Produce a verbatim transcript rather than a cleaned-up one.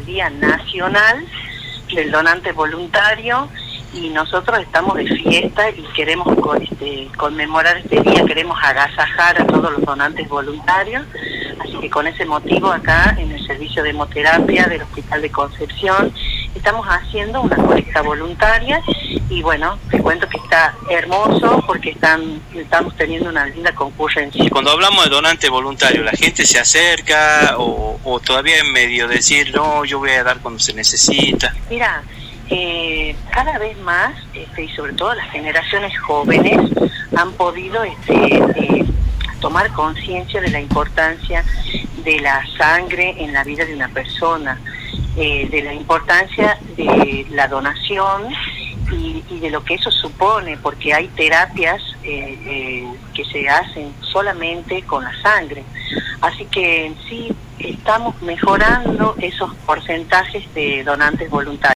Día Nacional del Donante Voluntario, y nosotros estamos de fiesta y queremos este, conmemorar este día, queremos agasajar a todos los donantes voluntarios, así que con ese motivo acá en el servicio de hemoterapia del Hospital de Concepción estamos haciendo una colecta voluntaria y bueno, te cuento que está hermoso porque están estamos teniendo una linda concurrencia. Y cuando hablamos de donante voluntario, ¿la gente se acerca o, o todavía en medio decir, no, yo voy a dar cuando se necesita? Mira, Eh, cada vez más, este, y sobre todo las generaciones jóvenes, han podido este, eh, tomar conciencia de la importancia de la sangre en la vida de una persona, eh, de la importancia de la donación y, y de lo que eso supone, porque hay terapias eh, eh, que se hacen solamente con la sangre. Así que sí, estamos mejorando esos porcentajes de donantes voluntarios.